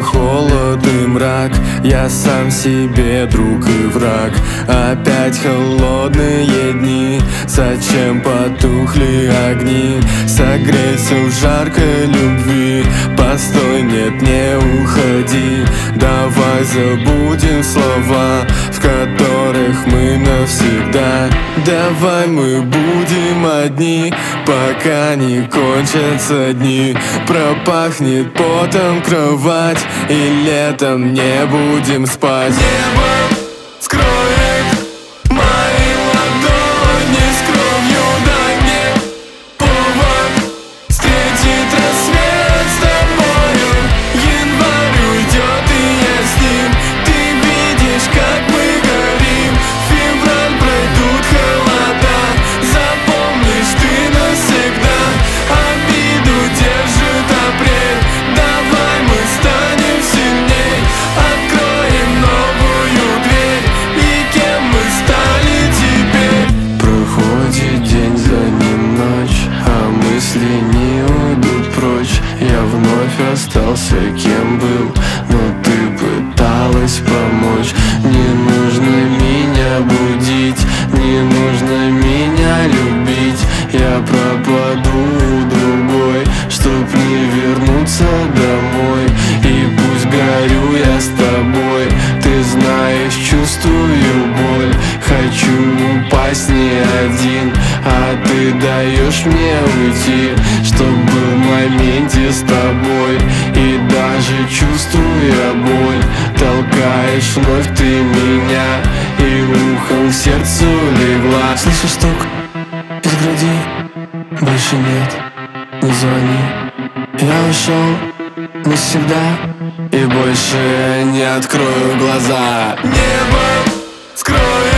холод и мрак, я сам себе друг и враг. Опять холодные дни, зачем потухли огни? Согрейся в жаркой любви, постой, нет, не уходи. Давай забудем слова, в которых мы навсегда. Давай мы будем одни, пока не кончатся дни. Пропахнет потом кровать, и летом не будем спать. Небо скроет мои ладони с кровью. Дай мне повод встретить рассвет с тобою. Январь уйдет, и я с ним. Ты видишь, как мы горим. Февраль пройдут холода, запомнишь ты навсегда. Обиду держит апрель, давай мы станем сильней. Откроем новую дверь, и кем мы стали теперь? Проходит день, за ним ночь, а мысли не уйдут прочь. Я вновь остался кем был, но ты пыталась помочь. Не нужно меня будить, не нужно меня любить. Я пропаду у другой, чтоб не вернуться домой. И пусть горю я с тобой, ты знаешь, чувствую боль. Хочу упасть не один, а ты даешь мне уйти, чтоб был в моменте с тобой. И даже чувствуя боль, толкаешь вновь ты меня, и ухом к сердцу легла. Слышу стук из груди, больше нет, не звони. Я ушел навсегда и больше не открою глаза. Небо скроет